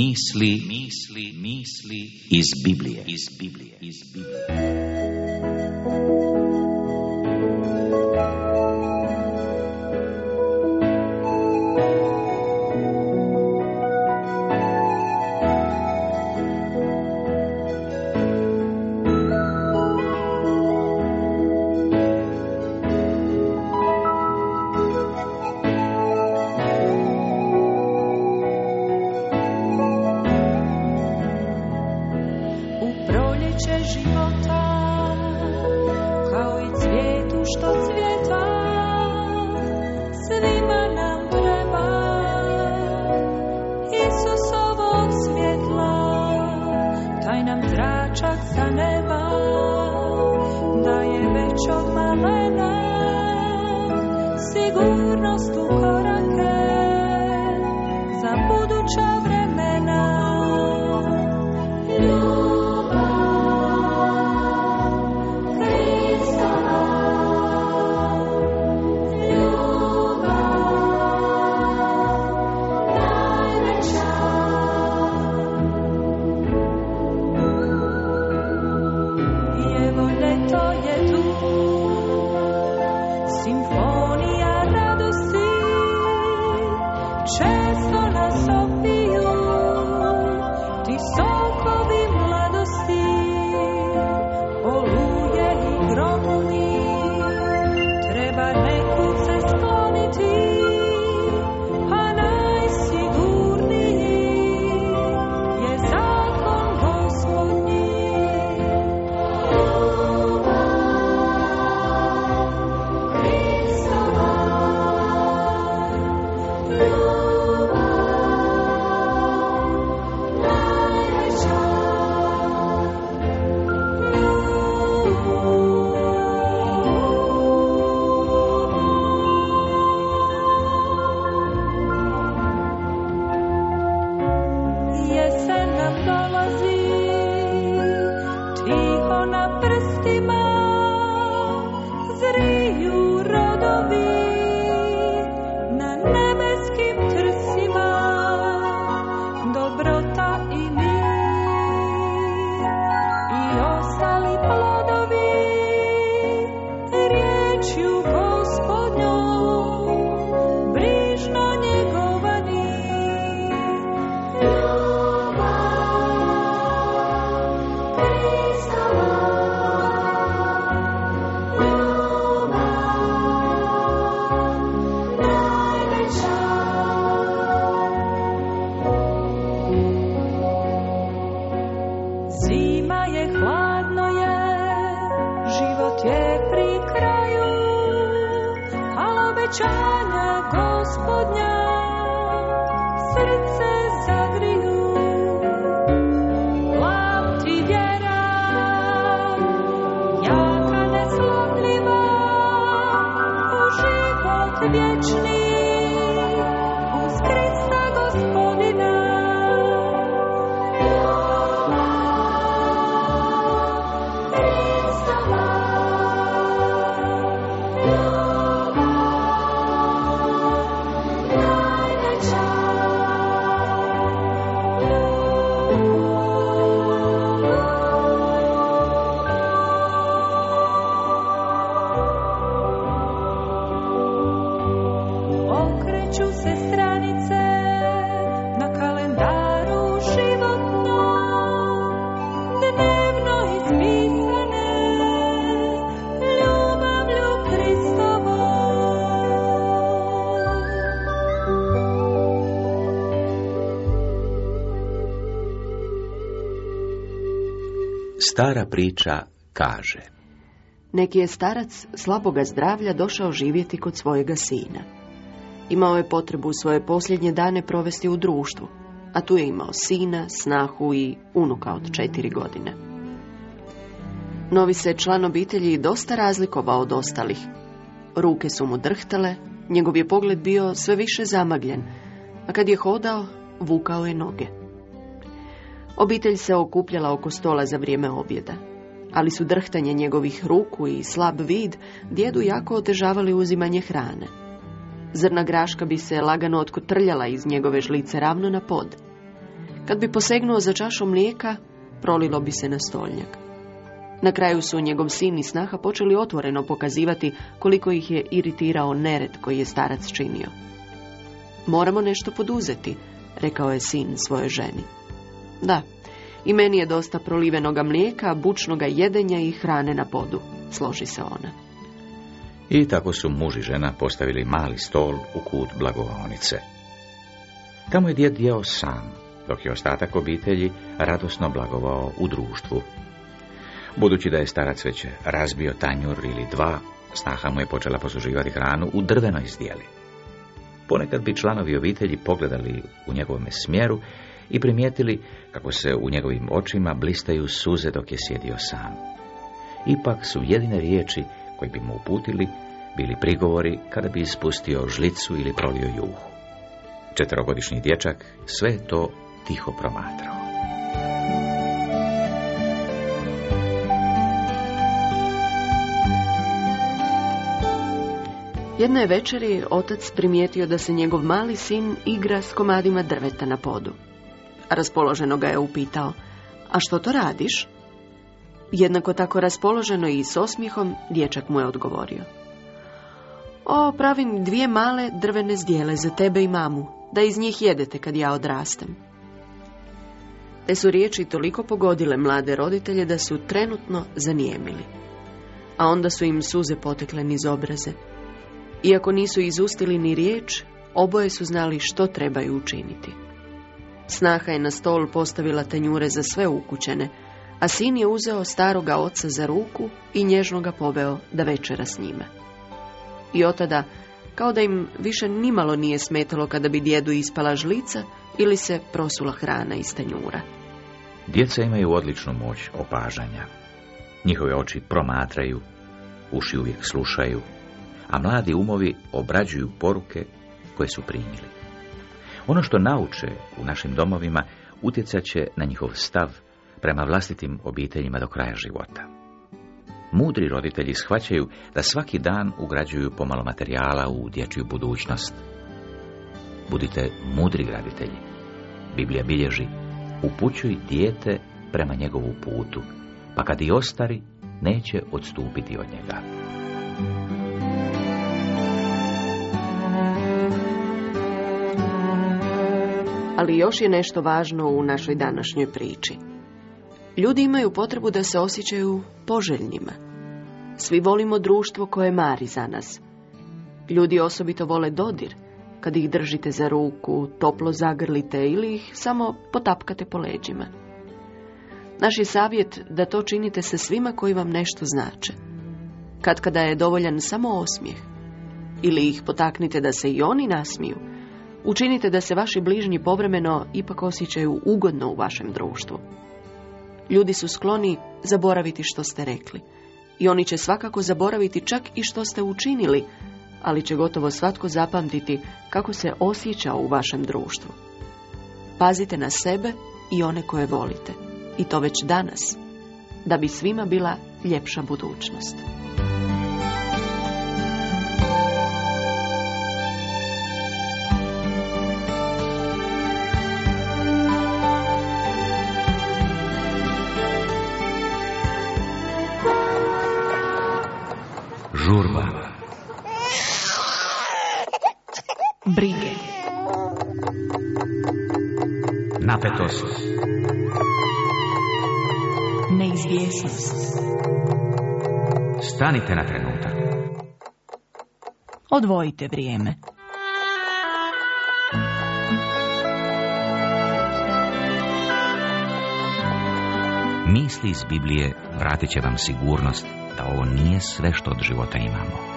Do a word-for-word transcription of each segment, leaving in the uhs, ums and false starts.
misli, misli, misli iz Biblije, iz Biblije, iz Biblije. Stara priča kaže: Neki je starac slaboga zdravlja došao živjeti kod svojega sina. Imao je potrebu svoje posljednje dane provesti u društvu, a tu je imao sina, snahu i unuka od četiri godine. Novi se član obitelji dosta razlikovao od ostalih. Ruke su mu drhtale, njegov je pogled bio sve više zamagljen, a kad je hodao, vukao je noge. Obitelj se okupljala oko stola za vrijeme objeda, ali su drhtanje njegovih ruku i slab vid djedu jako otežavali uzimanje hrane. Zrna graška bi se lagano otkotrljala iz njegove žlice ravno na pod. Kad bi posegnuo za čašom mlijeka, prolilo bi se na stolnjak. Na kraju su njegov sin i snaha počeli otvoreno pokazivati koliko ih je iritirao nered koji je starac činio. Moramo nešto poduzeti, rekao je sin svojoj ženi. Da, i meni je dosta prolivenoga mlijeka, bučnoga jedenja i hrane na podu, složi se ona. I tako su muž i žena postavili mali stol u kut blagovaonice. Tamo je djed jeo sam, dok je ostatak obitelji radosno blagovao u društvu. Budući da je starac već razbio tanjur ili dva, snaha mu je počela posluživati hranu u drvenoj zdjeli. Ponekad bi članovi obitelji pogledali u njegovome smjeru i primijetili kako se u njegovim očima blistaju suze dok je sjedio sam. Ipak su jedine riječi koji bi mu uputili bili prigovori kada bi ispustio žlicu ili prolio juhu. Četverogodišnji dječak sve to tiho promatrao. Jedne večeri otac primijetio da se njegov mali sin igra s komadima drveta na podu. Raspoloženo ga je upitao, a što to radiš? Jednako tako raspoloženo i s osmijehom dječak mu je odgovorio. O, pravim dvije male drvene zdjele za tebe i mamu, da iz njih jedete kad ja odrastem. Te su riječi toliko pogodile mlade roditelje da su trenutno zanijemili. A onda su im suze potekle niz obraze. Iako nisu izustili ni riječ, oboje su znali što trebaju učiniti. Snaha je na stol postavila tanjure za sve ukućene, a sin je uzeo staroga oca za ruku i nježno ga poveo da večera s njime. I otada, kao da im više nimalo nije smetalo kada bi djedu ispala žlica ili se prosula hrana iz tanjura. Djeca imaju odličnu moć opažanja. Njihove oči promatraju, uši uvijek slušaju, a mladi umovi obrađuju poruke koje su primili. Ono što nauče u našim domovima utjecat će na njihov stav prema vlastitim obiteljima do kraja života. Mudri roditelji shvaćaju da svaki dan ugrađuju pomalo materijala u dječju budućnost. Budite mudri graditelji. Biblija bilježi, upućuj dijete prema njegovu putu, pa kad i ostari, neće odstupiti od njega. Ali još je nešto važno u našoj današnjoj priči. Ljudi imaju potrebu da se osjećaju poželjnima. Svi volimo društvo koje mari za nas. Ljudi osobito vole dodir, kad ih držite za ruku, toplo zagrlite ili ih samo potapkate po leđima. Naš je savjet da to činite sa svima koji vam nešto znače. Katkada je dovoljan samo osmijeh. Ili ih potaknite da se i oni nasmiju. Učinite da se vaši bližnji povremeno ipak osjećaju ugodno u vašem društvu. Ljudi su skloni zaboraviti što ste rekli. I oni će svakako zaboraviti čak i što ste učinili, ali će gotovo svatko zapamtiti kako se osjeća u vašem društvu. Pazite na sebe i one koje volite. I to već danas, da bi svima bila ljepša budućnost. Žurba. Brige. Napetost. Neizvjesnost. Stanite na trenutak. Odvojite vrijeme. Misli iz Biblije vratit će vam sigurnost da ovo nije sve što od života imamo.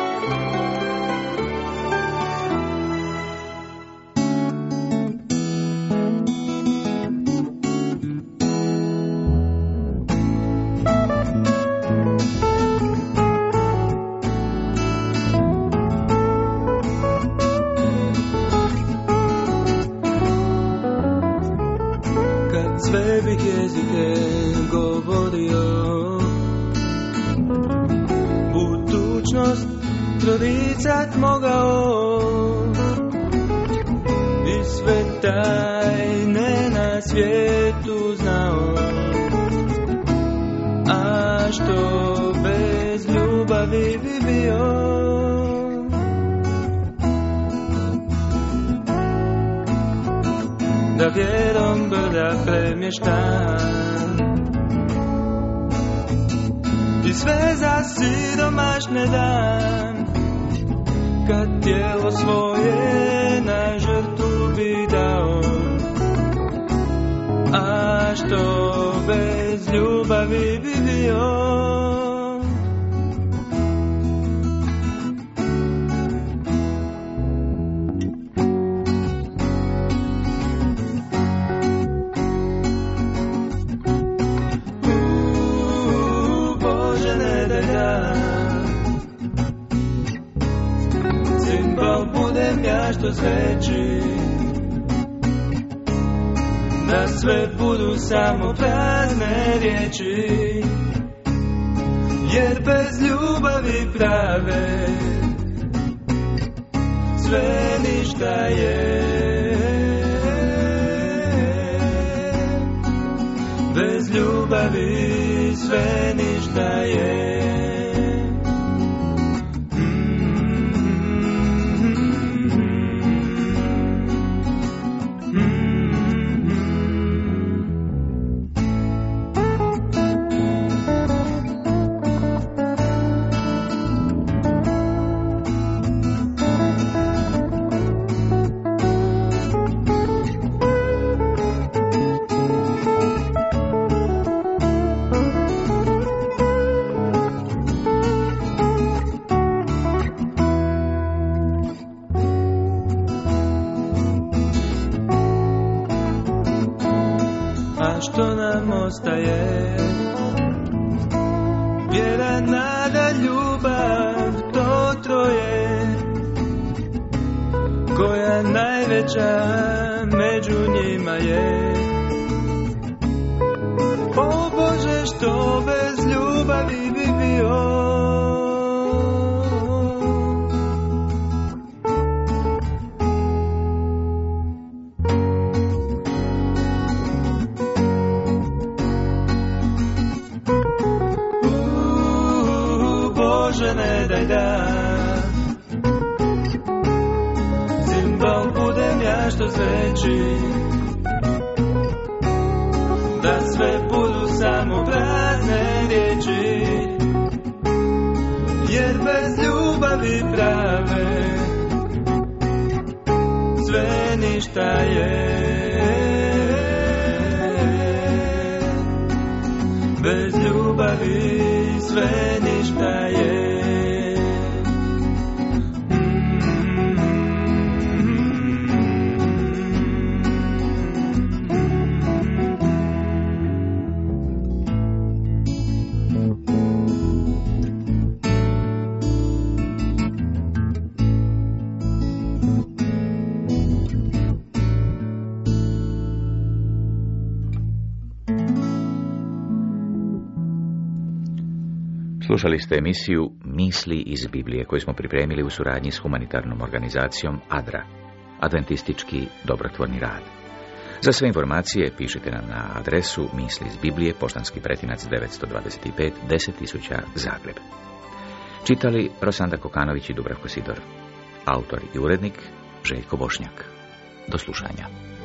Kad sve bih jezike govorio, budućnost proricat mogao i sve tajne na na svijetu znao, a što bez ljubavi bi bio. Da vjerom brda premještam i sve za siromašne dam, kad tijelo svoje na žrtvu bi dao, a što bez ljubavi bi bio. Budem ja što sveći, da sve budu samo prazne riječi, jer bez ljubavi prave sve ništa je. Bez ljubavi sve ništa je. Što nam ostaje? Vjera, nada, ljubav, to troje, koja najveća među njima je. O Bože, što bez ljubavi bi bio? Ne daj da cimbal budem ja što sveći, da sve budu samo prazne riječi, jer bez ljubavi prave sve ništa je. Bez ljubavi sve ništa je. Slušali ste emisiju Misli iz Biblije koju smo pripremili u suradnji s humanitarnom organizacijom Adra, Adventistički dobrotvorni rad. Za sve informacije pišite nam na adresu Misli iz Biblije, poštanski pretinac devetsto dvadeset pet, deset tisuća Zagreb. Čitali Rosanda Kokanović i Dubravko Sidor. Autor i urednik Željko Bošnjak. Do slušanja.